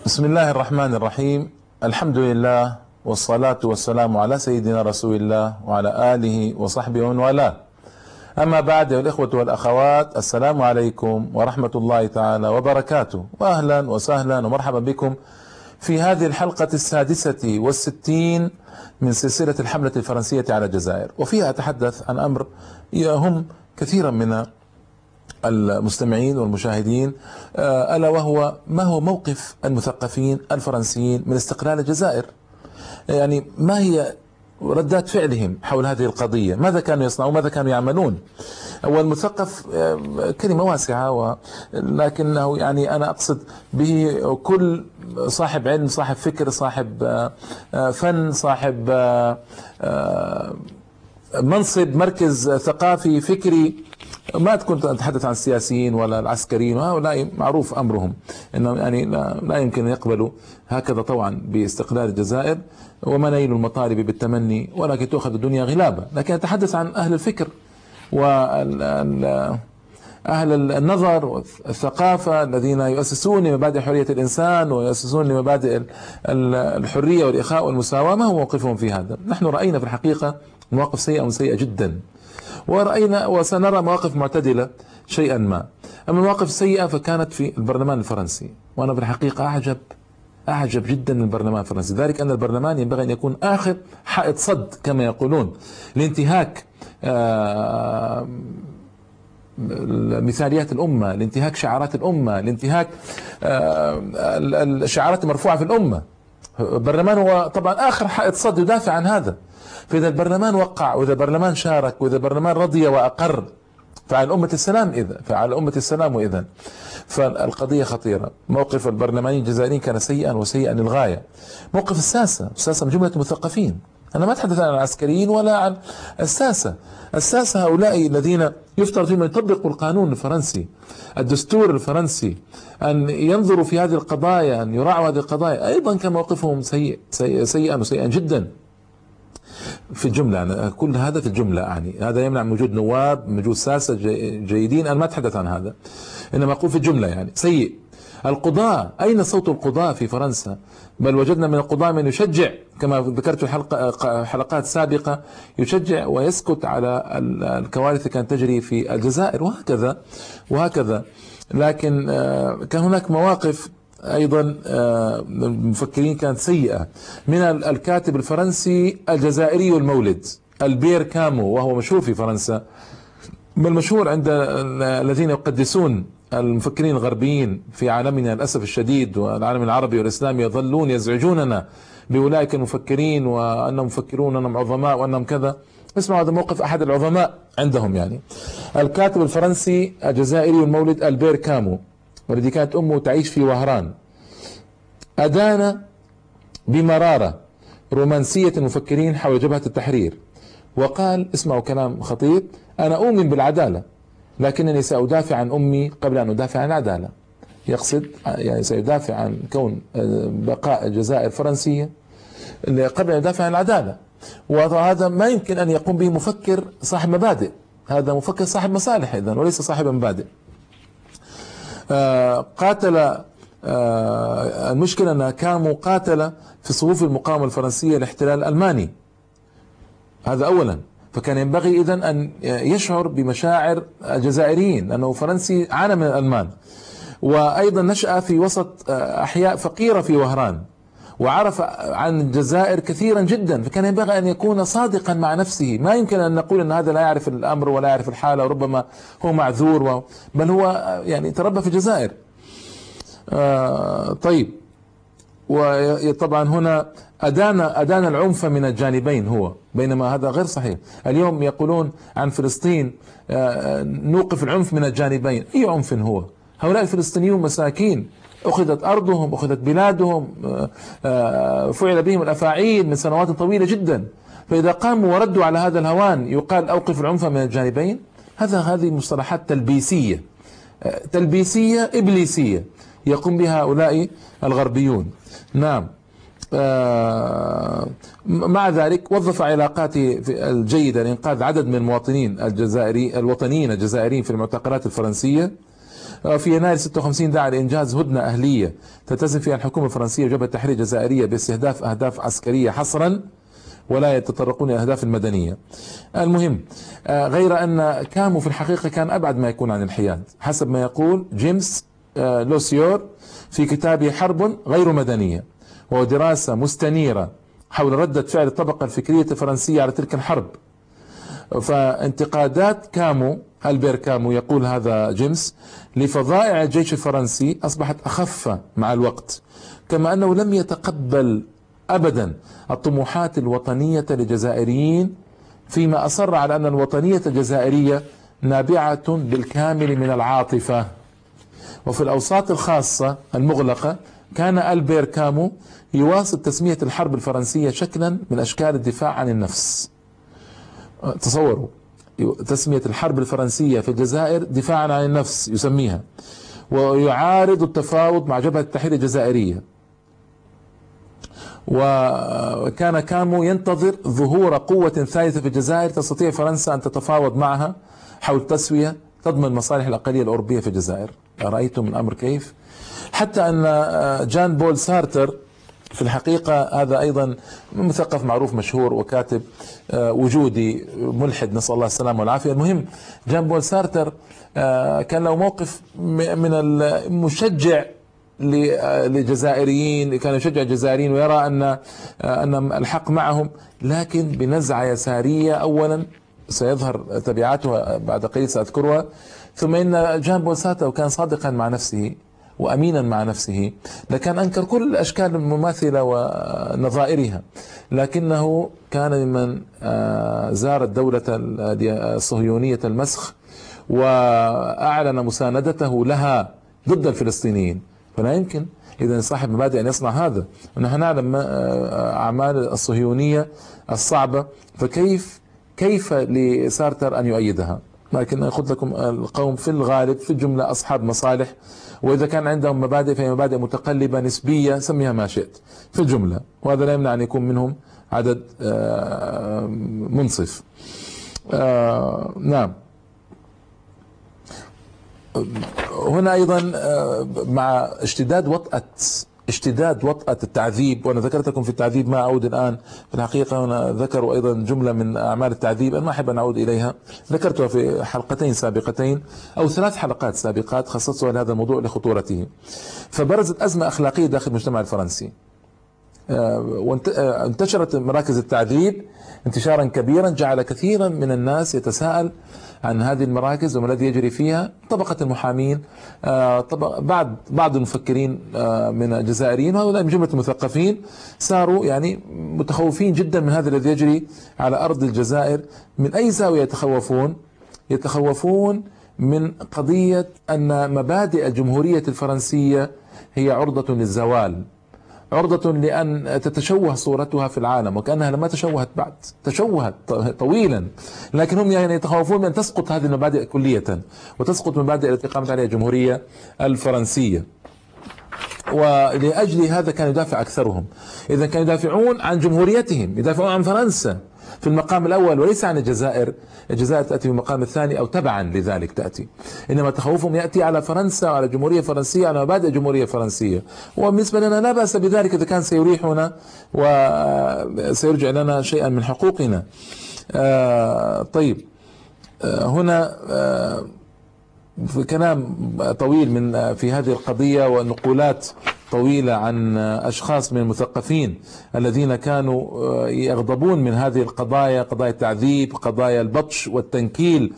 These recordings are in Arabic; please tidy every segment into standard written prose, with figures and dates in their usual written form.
بسم الله الرحمن الرحيم. الحمد لله والصلاة والسلام على سيدنا رسول الله وعلى آله وصحبه ومن والاه. أما بعد، يا الإخوة والأخوات، السلام عليكم ورحمة الله تعالى وبركاته، وأهلا وسهلا ومرحبا بكم في هذه الحلقة 66 من سلسلة الحملة الفرنسية على الجزائر، وفيها أتحدث عن أمر يهم كثيرا من المستمعين والمشاهدين، ألا وهو ما هو موقف المثقفين الفرنسيين من استقلال الجزائر. يعني ما هي ردات فعلهم حول هذه القضية؟ ماذا كانوا يصنعون؟ ماذا كانوا يعملون؟ والمثقف كلمة واسعة، لكنه يعني أنا أقصد به كل صاحب علم، صاحب فكر، صاحب فن، صاحب منصب، مركز ثقافي فكري. ما كنت أتحدث عن السياسيين ولا العسكريين، وهؤلاء معروف أمرهم إنه يعني لا يمكن أن يقبلوا هكذا طبعا باستقلال الجزائر، وما نيل المطالب بالتمني ولكن تؤخذ الدنيا غلابة. لكن أتحدث عن أهل الفكر وأهل النظر والثقافة الذين يؤسسون لمبادئ حرية الإنسان ويؤسسون لمبادئ الحرية والإخاء والمساواة. ما هو موقفهم في هذا؟ نحن رأينا في الحقيقة مواقف سيئة وسيئة جدا، ورأينا وسنرى مواقف معتدلة شيئا ما. أما المواقف السيئة فكانت في البرلمان الفرنسي، وأنا في الحقيقة أعجب جدا من البرلمان الفرنسي، ذلك أن البرلمان ينبغي أن يكون آخر حائط صد كما يقولون لانتهاك مثاليات الأمة، لانتهاك شعارات الأمة، لانتهاك الشعارات المرفوعة في الأمة. البرلمان هو طبعا آخر حائط صد يدافع عن هذا. فإذا البرلمان وقع، وإذا البرلمان شارك، وإذا البرلمان رضي وأقر، فعلى أمة السلام إذا فعلى أمة السلام. وإذا فالقضية خطيرة. موقف البرلمانيين الجزائريين كان سيئا وسيئا للغاية. موقف الساسة من جملة المثقفين، أنا ما أتحدث عن العسكريين ولا عن الساسة هؤلاء الذين يفترض فيهم أن يطبقوا القانون الفرنسي، الدستور الفرنسي، أن ينظروا في هذه القضايا، أن يراعوا هذه القضايا. أيضا كان موقفهم سيئا وسيئا جدا في الجملة. أنا كل هذا في الجملة يعني، هذا يمنع من وجود نواب، من وجود ساسة جيدين، أنا ما أتحدث عن هذا، إنما أقول في الجملة يعني سيء. القضاء، أين صوت القضاء في فرنسا؟ بل وجدنا من القضاء من يشجع، كما ذكرت في حلقات سابقة، يشجع ويسكت على الكوارث التي كانت تجري في الجزائر، وهكذا. لكن كان هناك مواقف أيضا المفكرين كانت سيئة، من الكاتب الفرنسي الجزائري المولد البير كامو، وهو مشهور في فرنسا، بل مشهور عند الذين يقدسون المفكرين الغربيين في عالمنا للأسف الشديد، والعالم العربي والإسلامي يظلون يزعجوننا بأولئك المفكرين، وأنهم مفكرون، وأنهم عظماء، وأنهم كذا. اسمعوا هذا موقف أحد العظماء عندهم، يعني الكاتب الفرنسي الجزائري المولد البير كامو، والذي كانت أمه تعيش في وهران، أدان بمرارة رومانسية المفكرين حول جبهة التحرير، وقال، اسمعوا كلام خطير: أنا أؤمن بالعدالة، لكنني سأدافع عن أمي قبل أن أدافع عن العدالة. يقصد يعني سيدافع عن كون بقاء الجزائر فرنسية قبل أن يدافع عن العدالة. وهذا ما يمكن أن يقوم به مفكر صاحب مبادئ، هذا مفكر صاحب مصالح إذن، وليس صاحب مبادئ. قاتل، المشكلة أن كامو قاتل في صفوف المقاومة الفرنسية الاحتلال الألماني، هذا أولا. فكان ينبغي إذن أن يشعر بمشاعر الجزائريين، أنه فرنسي عانى من الألمان، وأيضا نشأ في وسط أحياء فقيرة في وهران، وعرف عن الجزائر كثيرا جدا، فكان ينبغي أن يكون صادقا مع نفسه. ما يمكن أن نقول أن هذا لا يعرف الأمر ولا يعرف الحالة، وربما هو معذور، بل هو يعني تربى في الجزائر. طيب، وطبعا هنا أدان العنف من الجانبين هو، بينما هذا غير صحيح. اليوم يقولون عن فلسطين نوقف العنف من الجانبين. أي عنف هو؟ هؤلاء الفلسطينيون مساكين، أخذت أرضهم، أخذت بلادهم، فعل بهم الأفاعيل من سنوات طويلة جدا. فإذا قاموا وردوا على هذا الهوان يقال أوقف العنف من الجانبين. هذه مصطلحات تلبيسية إبليسية يقوم بها هؤلاء الغربيون. نعم. مع ذلك وظف علاقاته الجيدة لإنقاذ عدد من المواطنين الوطنيين الجزائريين في المعتقلات الفرنسية، في يناير 56 دعا لإنجاز هدنة أهلية تلتزم فيها الحكومة الفرنسية وجبهة التحرير الجزائرية باستهداف أهداف عسكرية حصرا ولا يتطرقون إلى الأهداف المدنية. المهم، غير أن كامو في الحقيقة كان أبعد ما يكون عن الحياد حسب ما يقول جيمس لوسيور في كتابه حرب غير مدنية، وهو دراسة مستنيرة حول ردة فعل الطبقة الفكرية الفرنسية على تلك الحرب. فانتقادات كامو، ألبير كامو يقول هذا جيمس، لفظائع الجيش الفرنسي أصبحت أخف مع الوقت، كما أنه لم يتقبل أبدا الطموحات الوطنية للجزائريين، فيما أصر على أن الوطنية الجزائرية نابعة بالكامل من العاطفة. وفي الأوساط الخاصة المغلقة كان ألبير كامو يواصل تسمية الحرب الفرنسية شكلا من أشكال الدفاع عن النفس. تصوروا تسمية الحرب الفرنسية في الجزائر دفاعا عن النفس يسميها، ويعارض التفاوض مع جبهة التحرير الجزائرية. وكان كامو ينتظر ظهور قوة ثالثة في الجزائر تستطيع فرنسا أن تتفاوض معها حول تسوية تضمن مصالح الأقلية الأوروبية في الجزائر. رأيتم الأمر كيف؟ حتى أن جان بول سارتر في الحقيقة هذا أيضا مثقف معروف مشهور وكاتب وجودي ملحد، نسأل الله السلامة والعافية. المهم، جان بول سارتر كان له موقف من المشجع للجزائريين، كان يشجع الجزائريين ويرى أن الحق معهم، لكن بنزعة يسارية أولا سيظهر تبعاتها بعد قليل سأذكرها. ثم إن جان بول سارتر كان صادقا مع نفسه وأمينا مع نفسه، لكن أنكر كل الأشكال المماثلة ونظائرها، لكنه كان ممن زار الدولة الصهيونية المسخ وأعلن مساندته لها ضد الفلسطينيين. فلا يمكن إذا صاحب مبادئ أن يصنع هذا، ونحن نعلم أعمال الصهيونية الصعبة، كيف لسارتر أن يؤيدها؟ لكن أخذ لكم القوم في الغالب في الجملة أصحاب مصالح، وإذا كان عندهم مبادئ فهي مبادئ متقلبة نسبية، سميها ما شئت في الجملة، وهذا لا يمنع أن يكون منهم عدد منصف. نعم. هنا أيضا مع اشتداد وطأة التعذيب، وأنا ذكرت لكم في التعذيب، ما أعود الآن في الحقيقة. هنا ذكروا أيضا جملة من أعمال التعذيب أنا ما أحب أن أعود إليها، ذكرتها في حلقتين سابقتين أو 3 حلقات سابقات خصصتها لهذا الموضوع لخطورته. فبرزت أزمة أخلاقية داخل المجتمع الفرنسي، وانتشرت مراكز التعذيب انتشارا كبيرا جعل كثيرا من الناس يتساءل عن هذه المراكز وما الذي يجري فيها. طبقة المحامين، بعض المفكرين من الجزائريين، وهؤلاء من جملة المثقفين، صاروا يعني متخوفين جدا من هذا الذي يجري على أرض الجزائر. من أي زاوية يتخوفون من قضية أن مبادئ الجمهورية الفرنسية هي عرضة للزوال، عرضة لأن تتشوه صورتها في العالم، وكأنها لما تشوهت بعد، تشوهت طويلا، لكن هم يعني يتخوفون من أن تسقط هذه المبادئ كلية، وتسقط مبادئ التي قامت عليها الجمهورية الفرنسية. ولأجل هذا كان يدافع أكثرهم. إذا كانوا يدافعون عن جمهوريتهم، يدافعون عن فرنسا في المقام الأول وليس عن الجزائر. الجزائر تأتي في المقام الثاني أو تبعا لذلك تأتي، إنما تخوفهم يأتي على فرنسا وعلى الجمهورية الفرنسية، على مبادئ الجمهورية الفرنسية. وبالنسبة لنا لا بأس بذلك إذا كان سيريحنا وسيرجع لنا شيئا من حقوقنا. طيب، هنا في كلام طويل في هذه القضية ونقولات طويلة عن أشخاص من المثقفين الذين كانوا يغضبون من هذه القضايا، قضايا التعذيب، قضايا البطش والتنكيل،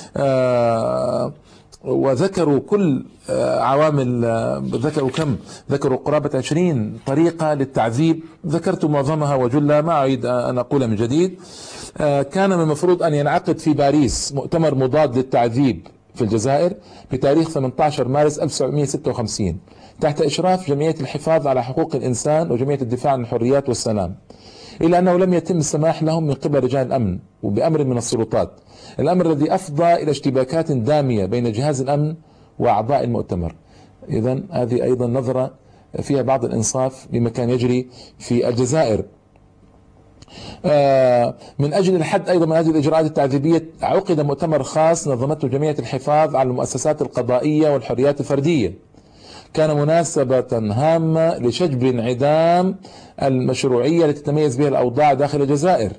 وذكروا كل عوامل. ذكروا قرابة 20 طريقة للتعذيب، ذكرت معظمها وجلها، ما أعيد أن أقولها من جديد. كان من المفروض أن ينعقد في باريس مؤتمر مضاد للتعذيب في الجزائر بتاريخ 18 مارس 1956 تحت إشراف جمعية الحفاظ على حقوق الإنسان وجمعية الدفاع عن الحريات والسلام، إلا أنه لم يتم السماح لهم من قبل رجال الأمن وبأمر من السلطات، الأمر الذي أفضى إلى اشتباكات دامية بين جهاز الأمن وأعضاء المؤتمر. إذن هذه أيضا نظرة فيها بعض الإنصاف لما كان يجري في الجزائر. من أجل الحد أيضا من هذه الإجراءات التعذيبية عقد مؤتمر خاص نظمته جمعية الحفاظ على المؤسسات القضائية والحريات الفردية، كان مناسبة هامة لشجب انعدام المشروعية التي تتميز بها الأوضاع داخل الجزائر.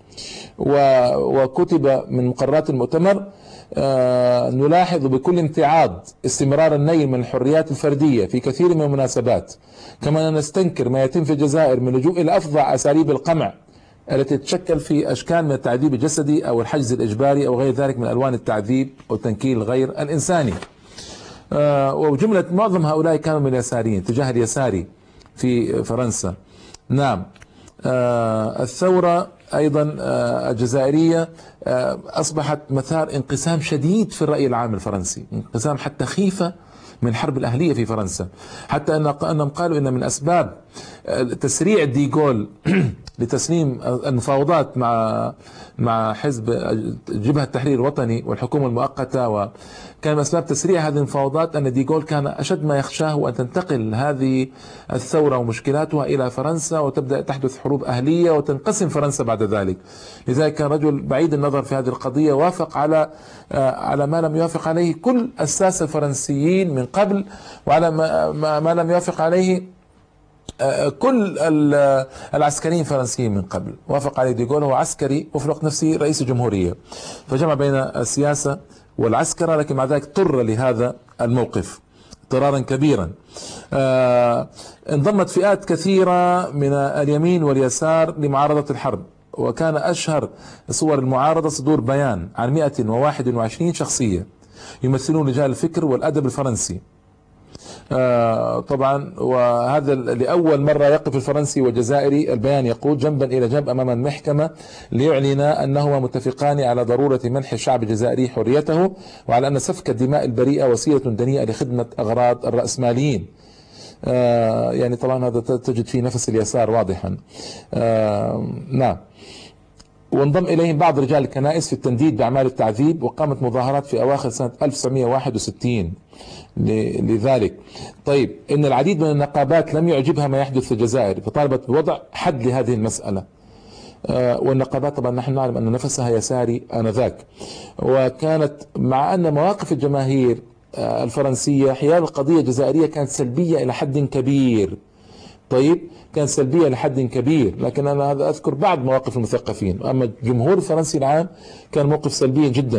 وكتب من مقررات المؤتمر: نلاحظ بكل امتعاض استمرار النيل من الحريات الفردية في كثير من المناسبات، كما نستنكر ما يتم في الجزائر من لجوء إلى أفظع أساليب القمع التي تتشكل في أشكال من التعذيب الجسدي أو الحجز الإجباري أو غير ذلك من ألوان التعذيب والتنكيل غير الإنساني. وجملة معظم هؤلاء كانوا من اليساريين، اتجاه اليساري في فرنسا. نعم. الثورة أيضا الجزائرية أصبحت مثار انقسام شديد في الرأي العام الفرنسي، انقسام حتى خيفة من الحرب الأهلية في فرنسا، حتى أنهم قالوا إن من أسباب تسريع ديغول لتسليم المفاوضات مع حزب جبهة التحرير الوطني والحكومة المؤقتة، وكان من أسباب تسريع هذه المفاوضات أن ديغول كان أشد ما يخشاه أن تنتقل هذه الثورة ومشكلاتها إلى فرنسا وتبدأ تحدث حروب أهلية وتنقسم فرنسا بعد ذلك. لذلك كان رجل بعيد النظر في هذه القضية، وافق على ما لم يوافق عليه كل الساسة الفرنسيين من قبل، وعلى ما لم يوافق عليه كل العسكريين الفرنسيين من قبل. وافق عليه ديغول، هو عسكري وفي الوقت نفسه رئيس الجمهورية، فجمع بين السياسة والعسكرة، لكن مع ذلك اضطر لهذا الموقف اضطرارا كبيرا. انضمت فئات كثيرة من اليمين واليسار لمعارضة الحرب، وكان أشهر صور المعارضة صدور بيان عن 121 شخصية يمثلون رجال الفكر والأدب الفرنسي. طبعا، وهذا لأول مرة يقف الفرنسي والجزائري البيان يقول جنبا إلى جنب أمام المحكمة ليعلن أنهما متفقان على ضرورة منح الشعب الجزائري حريته، وعلى أن سفك الدماء البريئة وسيلة دنيئة لخدمة أغراض الرأسماليين. يعني طبعا هذا تجد فيه نفس اليسار واضحا. نعم. وانضم إليهم بعض رجال الكنائس في التنديد بأعمال التعذيب، وقامت مظاهرات في أواخر سنة 1961 لذلك. طيب، إن العديد من النقابات لم يعجبها ما يحدث في الجزائر، فطالبت بوضع حد لهذه المسألة. والنقابات طبعا نحن نعلم أن نفسها يساري آنذاك، وكانت مع أن مواقف الجماهير الفرنسية حيال القضية الجزائرية كانت سلبية إلى حد كبير. طيب، كانت سلبية لحد كبير، لكن أنا هذا أذكر بعض مواقف المثقفين، أما الجمهور الفرنسي العام كان موقف سلبي جدا.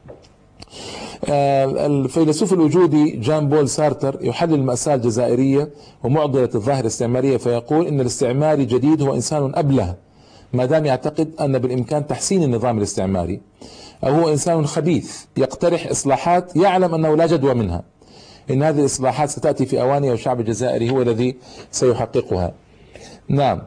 الفيلسوف الوجودي جان بول سارتر يحلل المأساة الجزائرية ومعضلة الظاهرة الاستعمارية، فيقول إن الاستعماري الجديد هو إنسان أبله ما دام يعتقد أن بالإمكان تحسين النظام الاستعماري، أو هو إنسان خبيث يقترح إصلاحات يعلم أنه لا جدوى منها، إن هذه الإصلاحات ستأتي في أوانها والشعب الجزائري هو الذي سيحققها. نعم.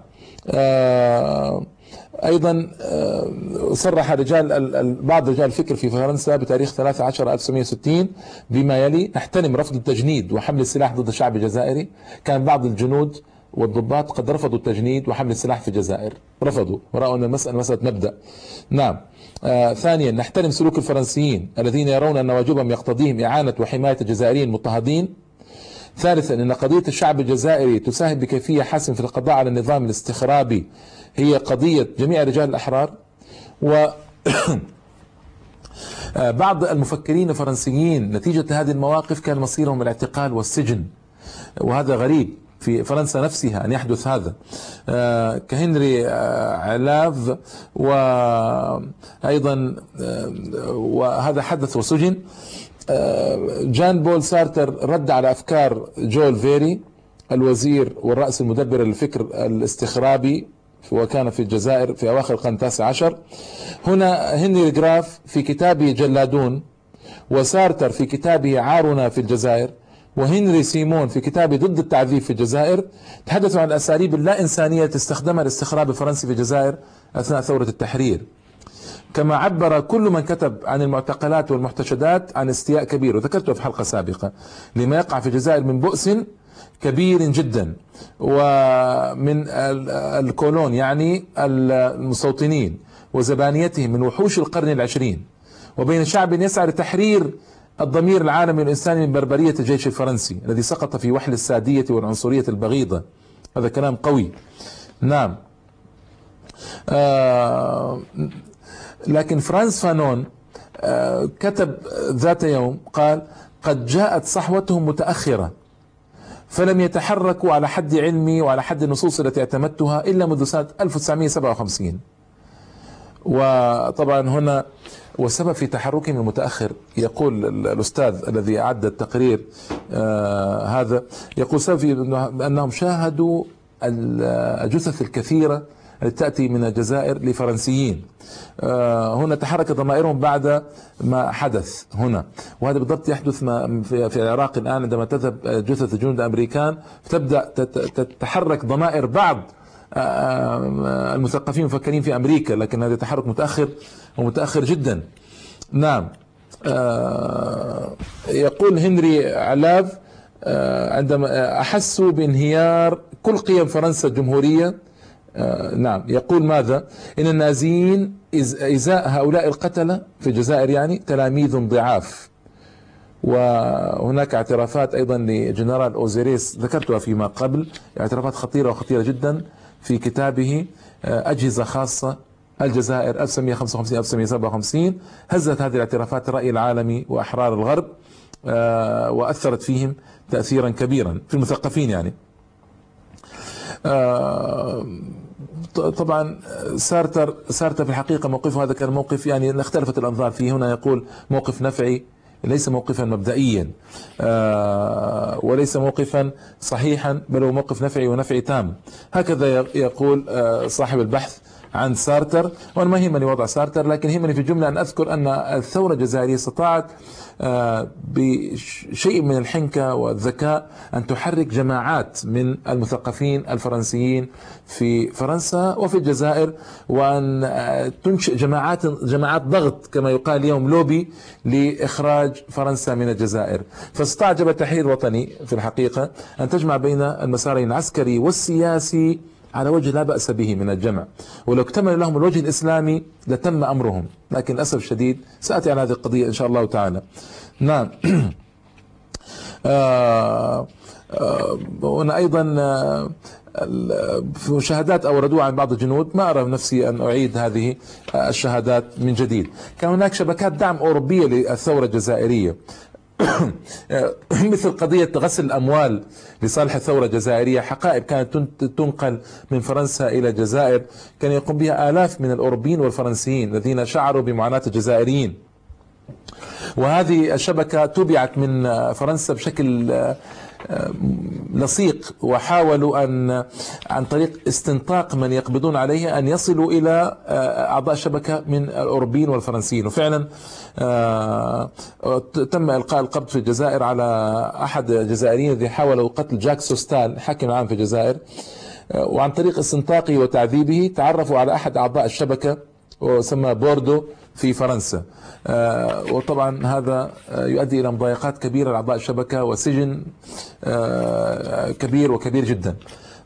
أيضا صرح بعض رجال الفكر في فرنسا بتاريخ 13/1960 بما يلي: نحترم رفض التجنيد وحمل السلاح ضد الشعب الجزائري. كان بعض الجنود والضباط قد رفضوا التجنيد وحمل السلاح في الجزائر، رفضوا ورأوا أن المسألة مسألة مبدأ. نعم. ثانيا، نحترم سلوك الفرنسيين الذين يرون أن واجبهم يقتضيهم إعانة وحماية الجزائريين المضطهدين. ثالثا، أن قضية الشعب الجزائري تساهم بكيفية حاسمة في القضاء على النظام الاستخرابي، هي قضية جميع رجال الأحرار. و بعض المفكرين الفرنسيين نتيجة هذه المواقف كان مصيرهم الاعتقال والسجن، وهذا غريب في فرنسا نفسها أن يحدث هذا، كهنري علاف، وأيضا وهذا حدث وسجن. جان بول سارتر رد على أفكار جول فيري الوزير والرأس المدبر للفكر الاستخرابي، وكان في الجزائر في أواخر القرن 19. هنا هنري جراف في كتابه جلادون، وسارتر في كتابه عارنا في الجزائر، وهنري سيمون في كتابه ضد التعذيب في الجزائر تحدثوا عن الأساليب اللا إنسانية استخدمها الاستخراب الفرنسي في الجزائر أثناء ثورة التحرير. كما عبر كل من كتب عن المعتقلات والمحتشدات عن استياء كبير، وذكرته في حلقة سابقة، لما يقع في الجزائر من بؤس كبير جدا، ومن الكولون يعني المستوطنين وزبانيتهم من وحوش القرن العشرين، وبين شعب يسعى لتحرير الضمير العالمي الإنساني من بربرية الجيش الفرنسي الذي سقط في وحل السادية والعنصرية البغيضة. هذا كلام قوي. نعم. لكن فرانس فانون كتب ذات يوم قال: قد جاءت صحوتهم متأخرة، فلم يتحركوا على حد علمي وعلى حد النصوص التي اعتمدتها إلا منذ سنة 1957. وطبعا هنا والسبب في تحركهم المتأخر، يقول الأستاذ الذي أعد التقرير هذا، يقول سبب في أنهم شاهدوا الجثث الكثيرة التي تأتي من الجزائر لفرنسيين. هنا تحركت ضمائرهم بعد ما حدث هنا، وهذا بالضبط يحدث في العراق الآن عندما تذهب جثث الجنود الأمريكان تبدأ تتحرك ضمائر بعض المثقفين المفكرين في أمريكا، لكن هذا تحرك متأخر ومتأخر جدا. نعم. يقول هنري علاف: عندما أحسوا بانهيار كل قيم فرنسا الجمهورية. نعم. يقول ماذا؟ إن النازيين إزاء هؤلاء القتلة في الجزائر يعني تلاميذ ضعاف. وهناك اعترافات أيضا لجنرال أوزيريس ذكرتها فيما قبل، اعترافات خطيرة وخطيرة جدا في كتابه أجهزة خاصة الجزائر 1955-1957. هزت هذه الاعترافات الرأي العالمي وأحرار الغرب، وأثرت فيهم تأثيرا كبيرا في المثقفين يعني. طبعا سارتر في الحقيقة موقفه هذا كان موقف يعني اختلفت الأنظار فيه. هنا يقول موقف نفعي، ليس موقفا مبدئيا، وليس موقفا صحيحا، بل هو موقف نفعي ونفعي تام. هكذا يقول صاحب البحث عن سارتر. وانا ما يهمني وضع سارتر، لكن يهمني في الجملة ان اذكر ان الثورة الجزائرية استطاعت بشيء من الحنكة والذكاء ان تحرك جماعات من المثقفين الفرنسيين في فرنسا وفي الجزائر، وان تنشئ جماعات ضغط كما يقال اليوم، لوبي، لاخراج فرنسا من الجزائر. فاستعجب التحرير الوطني في الحقيقة ان تجمع بين المسارين العسكري والسياسي على وجه لا بأس به من الجمع، ولو اكتمل لهم الوجه الإسلامي لتم أمرهم، لكن للأسف الشديد سأتي على هذه القضية إن شاء الله تعالى. نعم. وأنا أيضا في مشاهدات أوردوها عن بعض الجنود، ما أرى نفسي أن أعيد هذه الشهادات من جديد. كان هناك شبكات دعم أوروبية للثورة الجزائرية مثل قضية غسل الأموال لصالح الثورة الجزائرية، حقائب كانت تنقل من فرنسا إلى الجزائر كان يقوم بها آلاف من الأوروبيين والفرنسيين الذين شعروا بمعاناة الجزائريين، وهذه الشبكة تبعت من فرنسا بشكل لصيق، وحاولوا أن عن طريق استنطاق من يقبضون عليه أن يصلوا إلى أعضاء الشبكة من الأوروبيين والفرنسيين. وفعلا تم إلقاء القبض في الجزائر على أحد الجزائريين الذي حاولوا قتل جاك سوستال حاكم عام في الجزائر، وعن طريق استنطاقه وتعذيبه تعرفوا على أحد أعضاء الشبكة وسمى بوردو في فرنسا. وطبعا هذا يؤدي إلى مضايقات كبيرة لأعضاء الشبكة وسجن كبير وكبير جدا.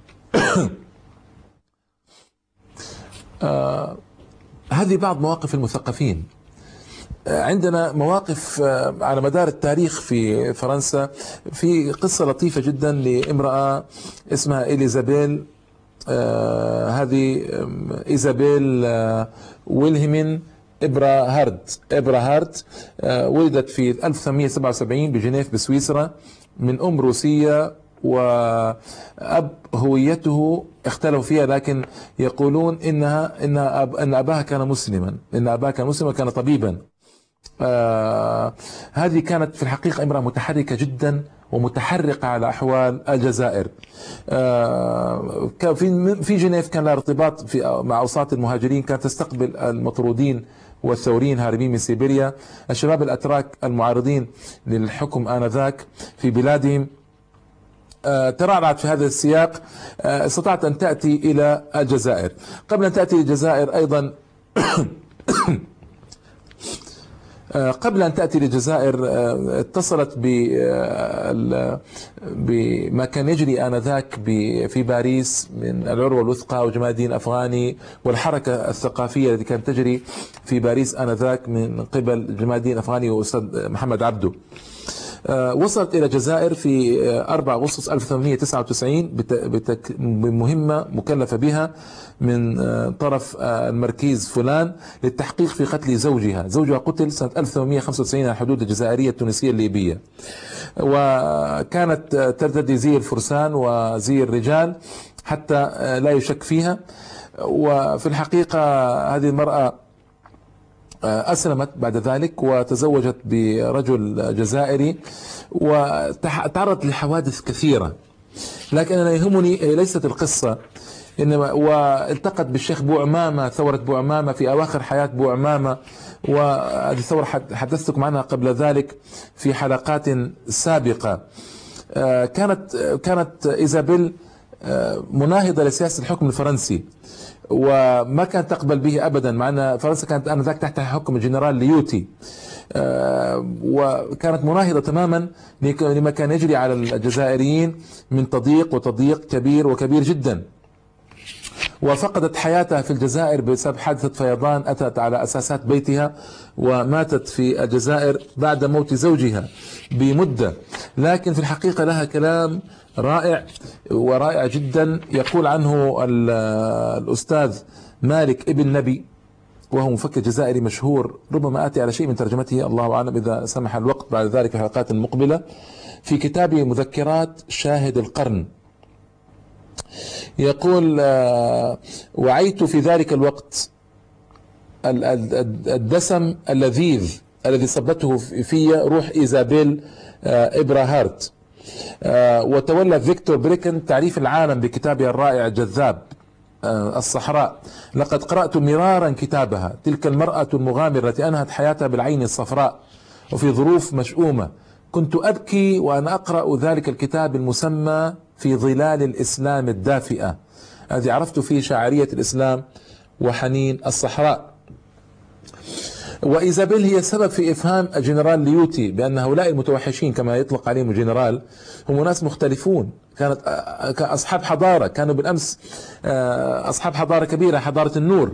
هذه بعض مواقف المثقفين. عندنا مواقف على مدار التاريخ في فرنسا. في قصة لطيفة جدا لامرأة اسمها إليزابيل، هذه إيزابيل ويلهمين إبراهارت، ولدت في 1877 بجنيف بسويسرا من أم روسية، وأب هويته اختلفوا فيها، لكن يقولون إن أباها كان مسلما، كان طبيبا. هذه كانت في الحقيقة امرأة متحركة جدا ومتحرقة على أحوال الجزائر. في جنيف كان لها ارتباط مع أوساط المهاجرين، كانت تستقبل المطرودين والثوريين هاربين من سيبيريا، الشباب الأتراك المعارضين للحكم آنذاك في بلادهم. ترعرعت في هذا السياق، استطاعت أن تأتي إلى الجزائر. قبل أن تأتي الجزائر أيضا قبل أن تأتي للجزائر اتصلت بما كان يجري آنذاك في باريس من العروة الوثقى وجمال الدين الأفغاني والحركة الثقافية التي كانت تجري في باريس آنذاك من قبل جمال الدين الأفغاني وأستاذ محمد عبده. وصلت إلى الجزائر في 4 أغسطس 1899 بمهمة مكلفة بها من طرف المركيز فلان للتحقيق في قتل زوجها. زوجها قتل سنة 1895 على الحدود الجزائرية التونسية الليبية، وكانت ترتدي زي الفرسان وزي الرجال حتى لا يشك فيها. وفي الحقيقة هذه المرأة أسلمت بعد ذلك وتزوجت برجل جزائري وتعرضت لحوادث كثيرة، لكن أنا يهمني ليست القصة إنما. والتقت بالشيخ بوعمامة، ثورة بوعمامة في أواخر حياة بوعمامة، وهذه الثورة حدثتكم عنها قبل ذلك في حلقات سابقة. كانت إيزابيل مناهضة لسياسة الحكم الفرنسي وما كانت تقبل به أبدا، مع أن فرنسا كانت آنذاك تحت حكم الجنرال ليوتي، وكانت مناهضة تماما لما كان يجري على الجزائريين من تضييق وتضييق كبير وكبير جدا. وفقدت حياتها في الجزائر بسبب حادثة فيضان أتت على أساسات بيتها، وماتت في الجزائر بعد موت زوجها بمدة. لكن في الحقيقة لها كلام رائع ورائع جدا يقول عنه الأستاذ مالك ابن نبي، وهو مفكر جزائري مشهور، ربما آتي على شيء من ترجمته الله أعلم إذا سمح الوقت بعد ذلك في الحلقات المقبلة، في كتابه مذكرات شاهد القرن. يقول: وعيت في ذلك الوقت الدسم اللذيذ الذي صبته في روح إيزابيل إبراهارت. وتولى فيكتور بريكن تعريف العالم بكتابه الرائع الجذاب الصحراء. لقد قرأت مرارا كتابها، تلك المرأة المغامرة التي أنهت حياتها بالعين الصفراء وفي ظروف مشؤومة. كنت أبكي وأنا أقرأ ذلك الكتاب المسمى في ظلال الإسلام الدافئة، الذي عرفت فيه شاعرية الإسلام وحنين الصحراء. وإيزابيل هي سبب في إفهام الجنرال ليوتي بأن هؤلاء المتوحشين كما يطلق عليهم الجنرال هم ناس مختلفون، كانت أصحاب حضارة، كانوا بالأمس أصحاب حضارة كبيرة، حضارة النور.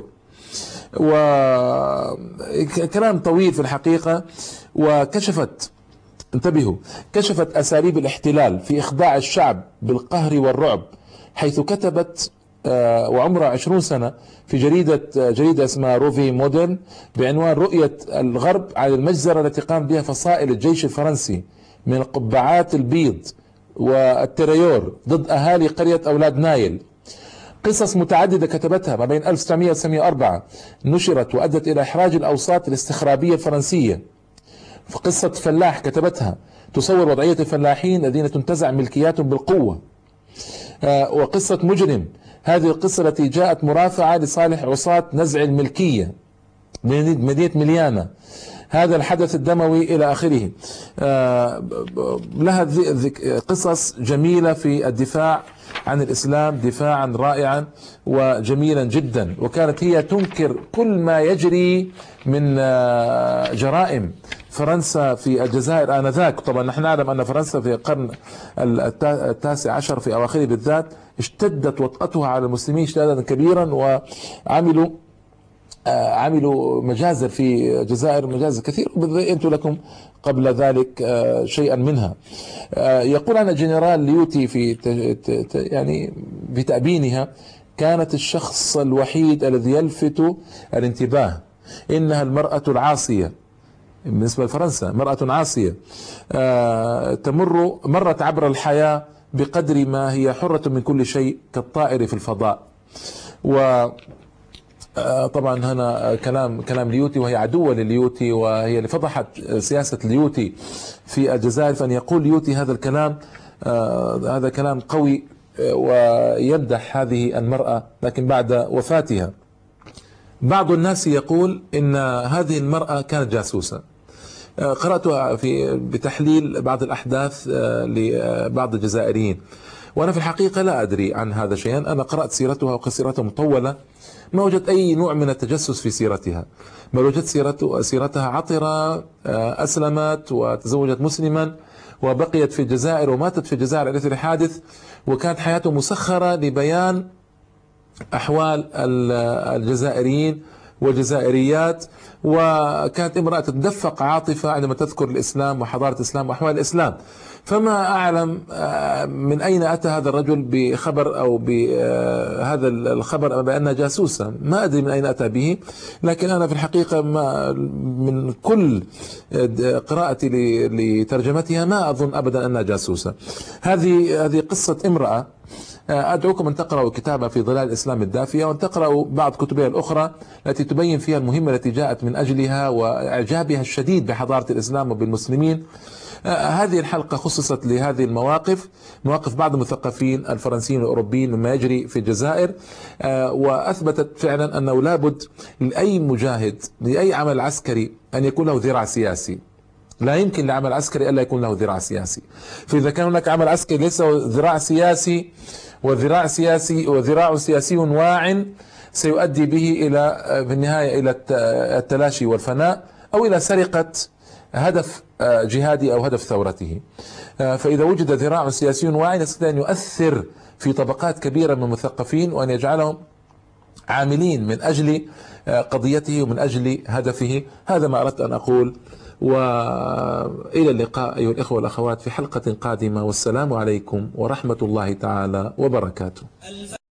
وكلام طويل في الحقيقة. وكشفت، انتبهوا، كشفت أساليب الاحتلال في إخضاع الشعب بالقهر والرعب، حيث كتبت وعمرها 20 سنة في جريدة اسمها روفي مودرن بعنوان رؤية الغرب على المجزرة التي قام بها فصائل الجيش الفرنسي من القبعات البيض والتريور ضد أهالي قرية أولاد نايل. قصص متعددة كتبتها ما بين 1900 و 1904 نشرت وأدت إلى إحراج الأوساط الاستخرابية الفرنسية. قصة فلاح كتبتها تصور وضعية الفلاحين الذين تنتزع ملكياتهم بالقوة. وقصة مجرم، هذه القصة التي جاءت مرافعة لصالح عصاة نزع الملكية من مدينة مليانة، هذا الحدث الدموي إلى آخره. لها قصص جميلة في الدفاع عن الإسلام، دفاعا رائعا وجميلا جدا. وكانت هي تنكر كل ما يجري من جرائم فرنسا في الجزائر آنذاك. طبعا نحن نعلم أن فرنسا في القرن التاسع عشر في أواخره بالذات اشتدت وطأتها على المسلمين اشتدادا كبيرا، وعملوا مجازر في الجزائر، مجازر كثير، بينت لكم قبل ذلك شيئا منها. يقول عن الجنرال ليوتي في يعني بتأبينها: كانت الشخص الوحيد الذي يلفت الانتباه، إنها المرأة العاصية. بالنسبة لفرنسا مرأة عاصية مرت عبر الحياة بقدر ما هي حرة من كل شيء كالطائر في الفضاء. طبعا هنا كلام ليوتي، وهي عدوة لليوتي، وهي اللي فضحت سياسة ليوتي في الجزائر. فأن يقول ليوتي هذا الكلام هذا كلام قوي ويمدح هذه المرأة، لكن بعد وفاتها. بعض الناس يقول إن هذه المرأة كانت جاسوسة. قرأتها بتحليل بعض الأحداث لبعض الجزائريين، وأنا في الحقيقة لا أدري عن هذا شيئا. أنا قرأت سيرتها وقصيرتها مطولة، ما وجدت أي نوع من التجسس في سيرتها، بل وجدت سيرتها عطرة. أسلمت وتزوجت مسلما وبقيت في الجزائر وماتت في الجزائر على إثر حادث، وكانت حياته مسخرة لبيان أحوال الجزائريين والجزائريات، وكانت امرأة تدفق عاطفة عندما تذكر الإسلام وحضارة الإسلام وأحوال الإسلام. فما أعلم من أين أتى هذا الرجل بخبر أو بهذا الخبر بأنها جاسوسة، ما أدري من أين أتى به. لكن أنا في الحقيقة ما من كل قراءتي لترجمتها ما أظن أبدا أنها جاسوسة. هذه قصة امرأة. أدعوكم أن تقرأوا كتابها في ظلال الإسلام الدافية، وأن تقرأوا بعض كتبها الأخرى التي تبين فيها المهمة التي جاءت من أجلها وإعجابها الشديد بحضارة الإسلام وبالمسلمين. هذه الحلقة خصصت لهذه المواقف، مواقف بعض المثقفين الفرنسيين والأوروبيين مما يجري في الجزائر، وأثبتت فعلا أنه لابد لأي مجاهد لأي عمل عسكري أن يكون له ذراع سياسي. لا يمكن لعمل عسكري ألا يكون له ذراع سياسي. فإذا كان هناك عمل عسكري ليس ذراع سياسي وذراع سياسي واع، سيؤدي به إلى في النهاية إلى التلاشي والفناء، أو إلى سرقة هدف جهادي أو هدف ثورته. فإذا وجد ذراع سياسي واعٍ يستطيع أن يؤثر في طبقات كبيرة من المثقفين، وأن يجعلهم عاملين من أجل قضيته ومن أجل هدفه. هذا ما أردت أن أقول، وإلى اللقاء أيها الإخوة والأخوات في حلقة قادمة، والسلام عليكم ورحمة الله تعالى وبركاته.